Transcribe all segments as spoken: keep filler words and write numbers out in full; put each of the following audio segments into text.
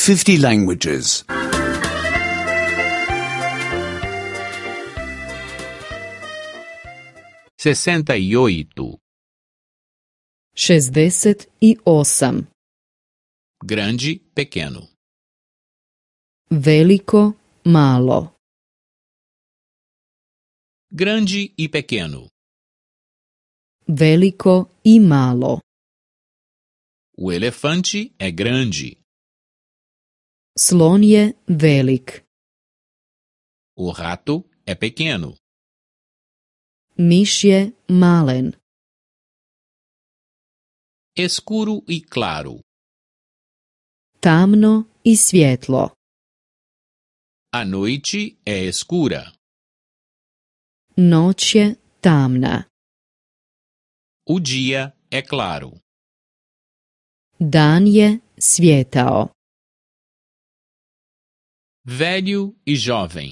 fifty languages. sessenta e oito. šezdeset i osam. Grande, pequeno. Veliko, malo. Grande e pequeno. Veliko i malo. O elefante é grande. Slon je velik. O rato é pequeno. Miš je malen. Escuro e claro. Tamno i svjetlo. A noite é escura. Noć je tamna. O dia é claro. Dan je svjetao. Velho e jovem.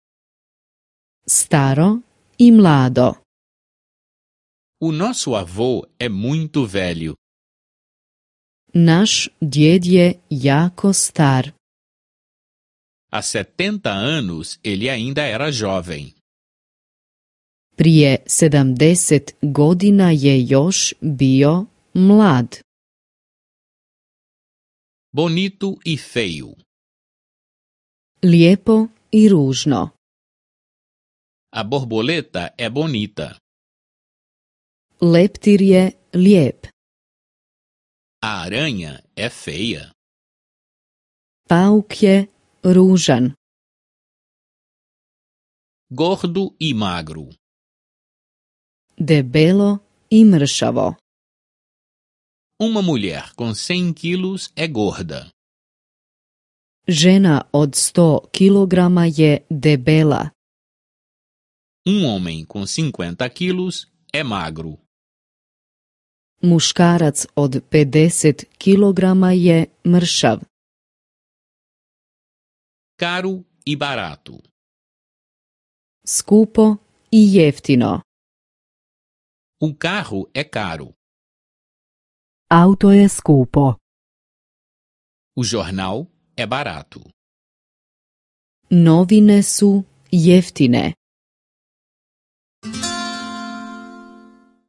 Staro i mlado. O nosso avô é muito velho. Naš djed je jako star. Há setenta anos ele ainda era jovem. Prije sedamdeset godina je još bio mlad. Bonito e feio. Lijepo i ružno. A borboleta é bonita. Leptir je lijep. A aranha é feia. Pauk je ružan. Gordo e magro. Debelo i mršavo. Uma mulher com cem quilos é gorda. Žena od sto kilograma je debela. Um homem com cinquenta quilos é magro. Muškarac od pedeset kilograma je mršav. Caro e barato. Skupo i jeftino. O carro é caro. Auto je skupo. O jornal é barato. Novine su jeftine.